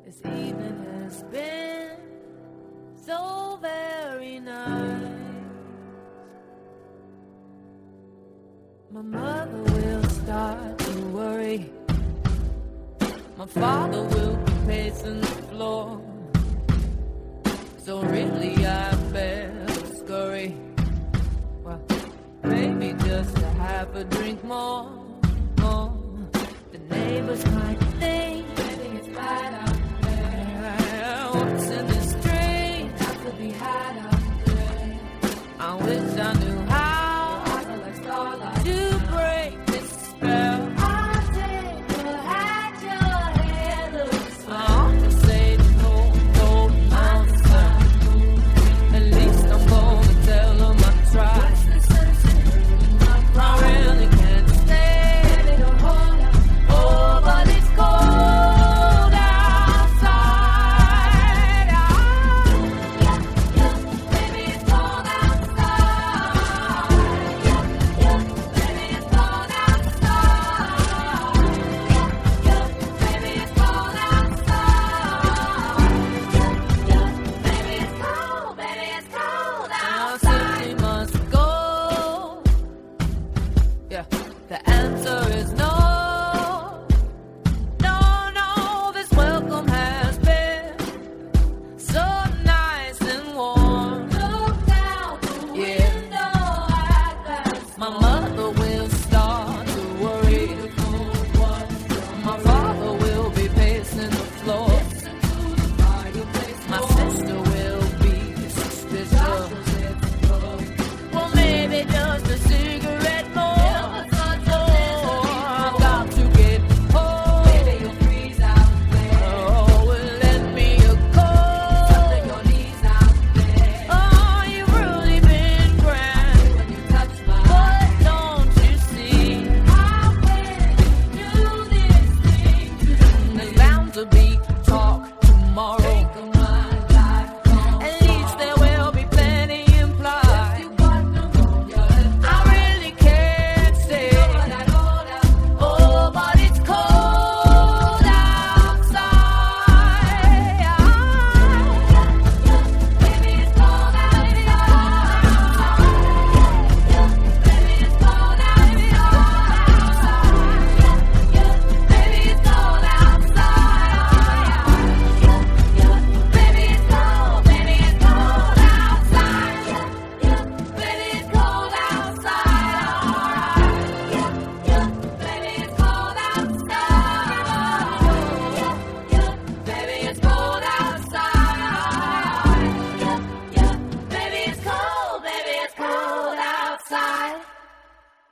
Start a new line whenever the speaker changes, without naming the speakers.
This evening has been so very nice. My mother will start to worry. My father will be pacing the floor. So really I better scurry. Well, maybe just to have a drink more. The neighbors might think it's bad out there. What's in this drink? Got to be hot out there. I wish I knew